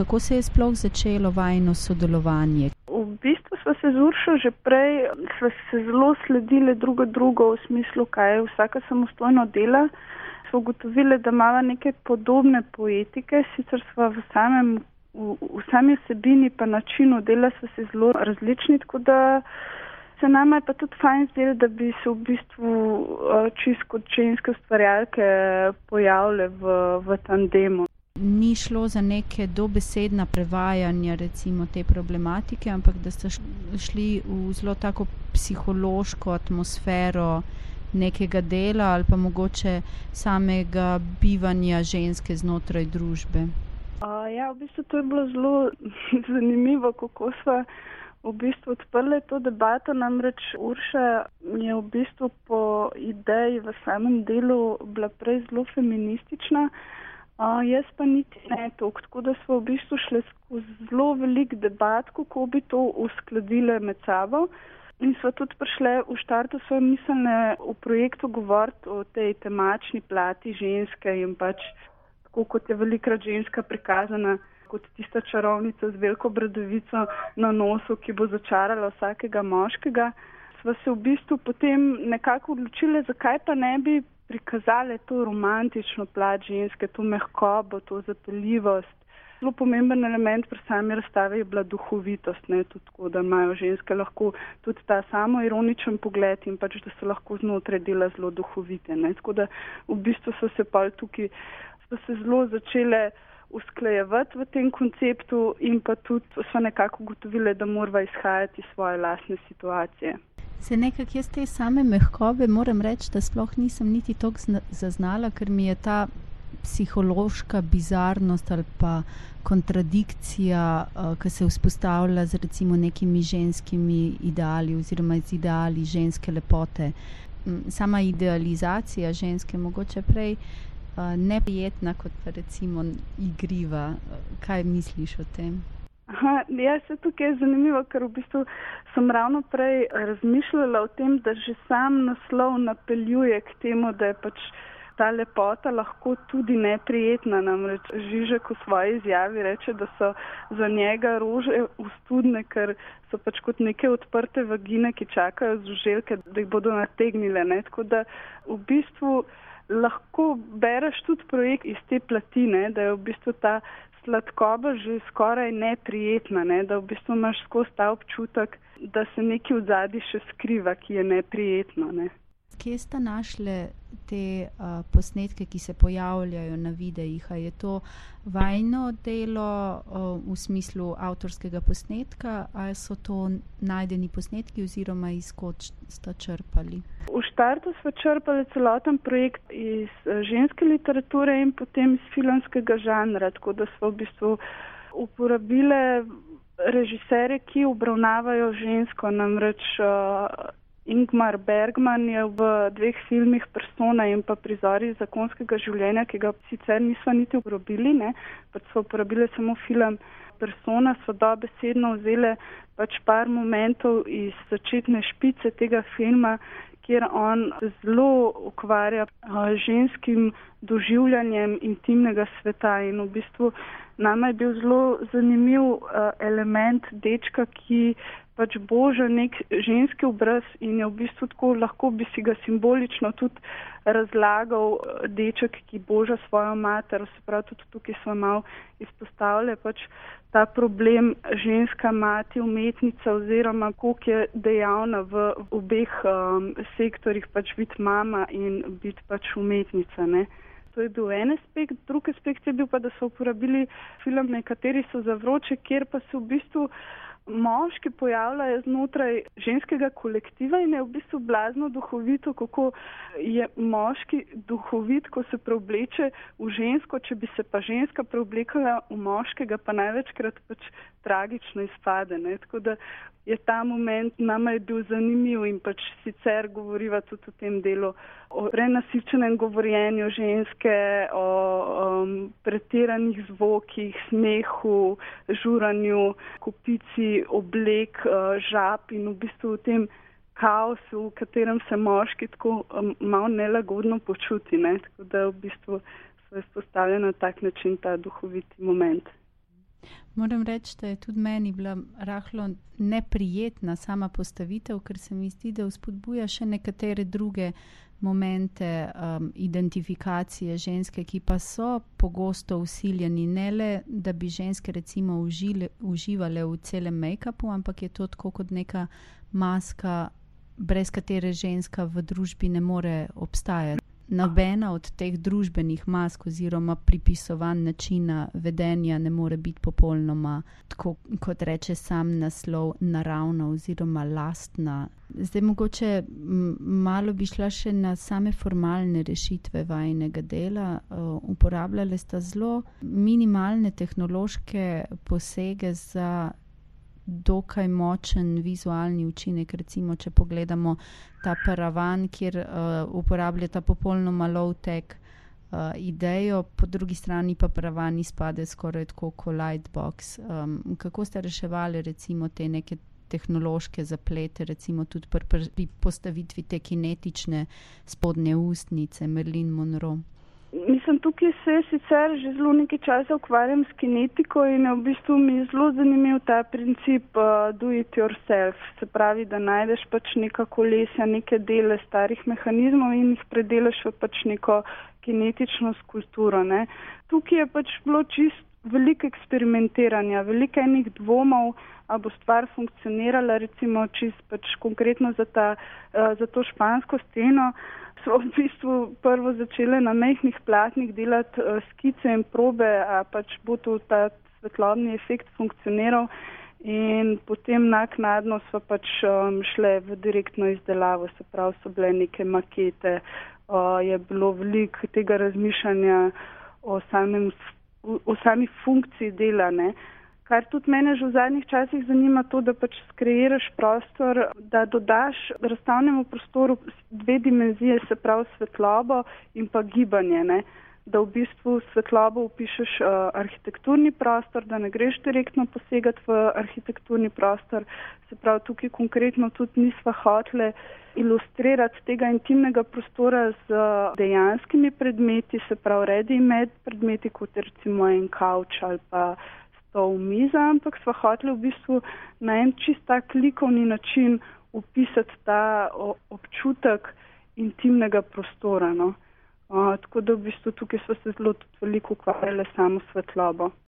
kako se je sploh začelo vajino sodelovanje? V bistvu sva se z Uršo že prej, sva se zelo sledili drugo v smislu, kaj je vsaka samostojno dela. Sva ugotovili, da imava neke podobne poetike, sicer sva v sami vsebini pa načinu dela sva se zelo različni, tako da se nama je pa tudi fajn zdelo, da bi se v bistvu čisto kot ženske ustvarjalke pojavile v tandemu. Ni šlo za neke dobesedna prevajanja recimo te problematike, ampak da ste šli v zelo tako psihološko atmosfero nekega dela ali pa mogoče samega bivanja ženske znotraj družbe. Ja, v bistvu to je bilo zelo zanimivo, kako sva v bistvu odprli to debato, namreč Urša je v bistvu po ideji v samem delu bila prej zelo feministična, jaz pa niti ne toliko, tako da smo v bistvu šli skozi zelo velik debat, kako bi to uskladile med sabo in smo tudi prišli v štartu svoje miselne v projektu govoriti o tej temačni plati ženske in pač tako, kot je velikrat ženska prikazana kot tista čarovnica z veliko bradavico na nosu, ki bo začarala vsakega moškega. Sva se v bistvu potem nekako odločili, zakaj pa ne bi prikazali to romantično plat ženske, to mehkobo, to zapeljivost. Zelo pomemben element pri sami razstavi je bila duhovitost, ne, tudi tako, da imajo ženske lahko tudi ta samoironičen pogled in pač, da so lahko znotraj dela zelo duhovite, ne. Tako da v bistvu so se pa tukaj zelo začele usklajevati v tem konceptu in pa tudi so nekako ugotovili, da morava izhajati iz svoje lastne situacije. Se nekako jaz te same mehkobe moram reči, da sploh nisem niti toliko zaznala, ker mi je ta psihološka bizarnost ali pa kontradikcija, ki se vzpostavlja z recimo nekimi ženskimi ideali oziroma z ideali ženske lepote. Sama idealizacija ženske mogoče prej neprijetna kot pa recimo igriva. Kaj misliš o tem? Ja, se tukaj je zanimivo, ker v bistvu sem ravno prej razmišljala o tem, da že sam naslov napeljuje k temu, da je pač ta lepota lahko tudi neprijetna. Namreč Žižek v svoji izjavi reče, da so za njega rože ustudne, ker so pač kot neke odprte vagine, ki čakajo z žuželke, da jih bodo nategnile, ne? Tako da v bistvu lahko bereš tudi projekt iz te platine, da je v bistvu ta sladkoba že skoraj neprijetna, ne? Da v bistvu imaš skozi ta občutek, da se nekaj v zadnji še skriva, ki je neprijetno, ne? Kje sta našle te posnetke, ki se pojavljajo na videih? A je to vajino delo v smislu avtorskega posnetka, ali so to najdeni posnetki oziroma iz kod sta črpali? V štartu smo črpali celoten projekt iz ženske literature in potem iz filmskega žanra, tako da smo v bistvu uporabile režiserje, ki obravnavajo žensko, namreč Ingmar Bergman je v 2 filmih Persona in pa Prizori zakonskega življenja, ki ga sicer nismo niti uporabili, ne, pač so uporabili samo film Persona, so dobesedno vzeli pač par momentov iz začetne špice tega filma, kjer on zelo ukvarja ženskim doživljanjem intimnega sveta in v bistvu nama je bil zelo zanimiv element dečka, ki pač boža nek ženski obraz in je v bistvu tako, lahko bi si ga simbolično tudi razlagal deček, ki boža svojo mater, se pravi tudi tukaj smo malo izpostavili pač ta problem ženska mati, umetnica oziroma koliko je dejavna v obeh sektorjih, pač biti mama in biti pač umetnica, ne. To je bil en aspekt, drugi aspekt je bil pa, da so uporabili film Nekateri so za vroče, kjer pa se v bistvu moški pojavljajo znotraj ženskega kolektiva in je v bistvu blazno duhovito, kako je moški duhovit, ko se preobleče v žensko, če bi se pa ženska preoblekala v moškega, pa največkrat pač tragično izpade, ne? Tako da je ta moment nama je bil zanimiv in pač sicer govoriva tudi o tem delu o prenasičenem govorjenju ženske, o pretiranih zvokih, smehu, žuranju, kopici oblek, žab in v bistvu v tem kaosu, v katerem se moški tako malo nelagodno počuti, ne? Tako da v bistvu so izpostavljeni na tak način ta duhoviti moment. Moram reči, da je tudi meni bila rahlo neprijetna sama postavitev, ker se mi zdi, da vzpodbuja še nekatere druge momente identifikacije ženske, ki pa so pogosto vsiljeni. Ne le, da bi ženske recimo uživale v celem make-upu, ampak je to tako kot neka maska, brez katere ženska v družbi ne more obstajati. Nobena od teh družbenih mask oziroma pripisovanj načina vedenja ne more biti popolnoma, tako kot reče sam naslov, naravna oziroma lastna. Zdaj mogoče malo bi šla še na same formalne rešitve vajinega dela. Uporabljale sta zelo minimalne tehnološke posege za dokaj močen vizualni učinek. Recimo, če pogledamo ta paravan, kjer uporabljata popolnoma low-tech idejo, po drugi strani pa paravan izpade skoraj tako kot lightbox. Kako ste reševali recimo te neke tehnološke zaplete, recimo tudi pri postavitvi te kinetične spodnje ustnice Marilyn Monroe? Mislim, tukaj se sicer že zelo nekaj časa ukvarjam s kinetiko in v bistvu mi je zelo zanimiv ta princip do it yourself. Se pravi, da najdeš pač neka kolesja, neke dele starih mehanizmov in jih predelaš v pač neko kinetično skulpturo. Ne. Tukaj je pač bilo čist veliko eksperimentiranja, veliko enih dvomov, a bo stvar funkcionirala, recimo čist pač konkretno za to špansko sceno. So v bistvu prvo začele na majhnih platnih delati skice in probe, a pač bo to ta svetlobni efekt funkcioniral in potem naknadno so pač šle v direktno izdelavo, se pravi, so bile neke makete, je bilo veliko tega razmišljanja o sami funkciji dela, ne. Kar tudi mene že v zadnjih časih zanima to, da pač skreiraš prostor, da dodaš razstavnemu prostoru dve dimenzije, se pravi svetlobo in pa gibanje, ne. Da v bistvu svetlobo upišeš arhitekturni prostor, da ne greš direktno posegati v arhitekturni prostor. Se pravi, tukaj konkretno tudi nisva hotele ilustrirati tega intimnega prostora z dejanskimi predmeti, se pravi ready-made predmeti, kot recimo en kavč ali pa v miza, ampak sva hoteli v bistvu na en čist tak likovni način opisati ta občutek intimnega prostora. No. Tako da v bistvu tukaj sva se zelo tudi veliko ukvarjali samo svetlobo.